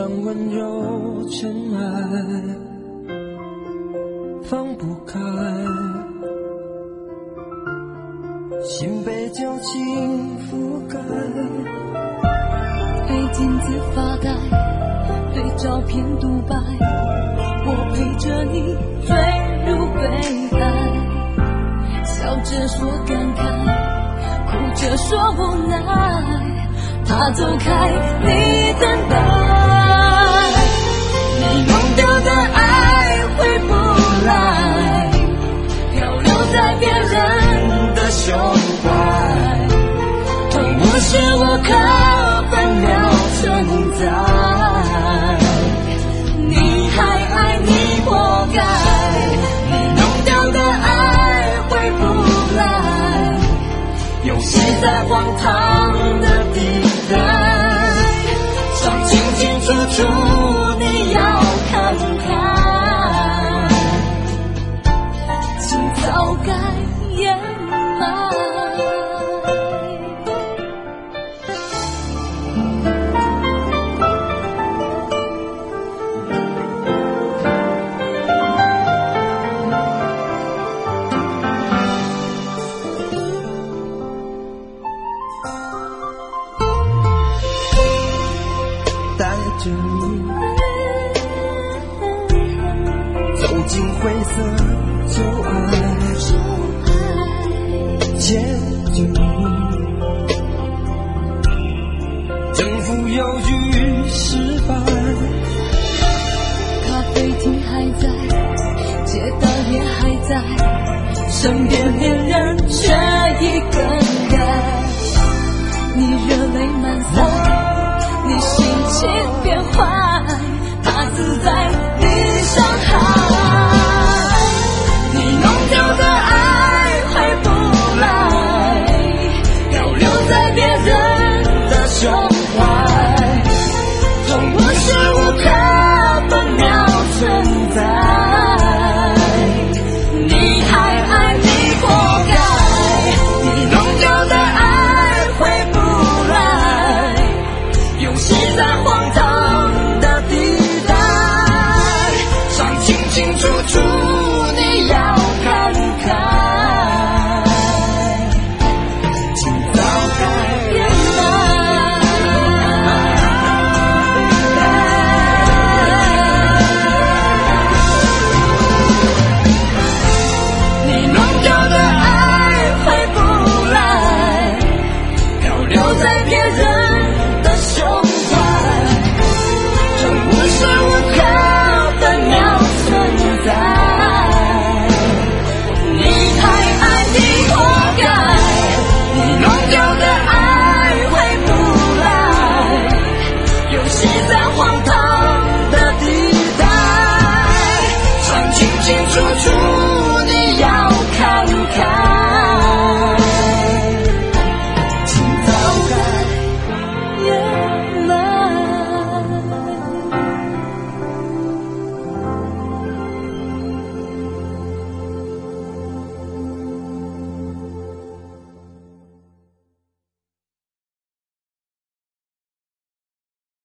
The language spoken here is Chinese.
上温柔尘埃，放不开，心被旧情覆盖。 对镜子发呆，对照片独白，我陪着你坠入悲哀，笑着说感慨，哭着说无奈。他走开，你等待，你弄丢的爱回不来，漂流在别人的胸怀，痛不是无可分秒存在，你还爱你活该，你弄丢的爱回不来，游戏在荒唐的地带，想清清楚楚你要看开，请早该掩埋。 着你走进灰色旧爱，牵着你征服犹豫失败。 咖啡厅还在，街道也还在，身边恋人却已更改，你热泪满腮，你心情变坏，他自在你伤害，你弄丢的爱回不来，漂流在别人的胸怀，痛无时无刻分秒存在，你还爱你活该，你弄丢的爱回不来，游戏在荒唐的地带，想清清楚楚你要看开，请早该掩埋。你弄丢的爱回不来，漂流在别人的胸怀，痛无时无刻分秒存在，你还爱你活该，你弄丢的爱回不来，游戏在荒唐的地带，想清清楚楚你要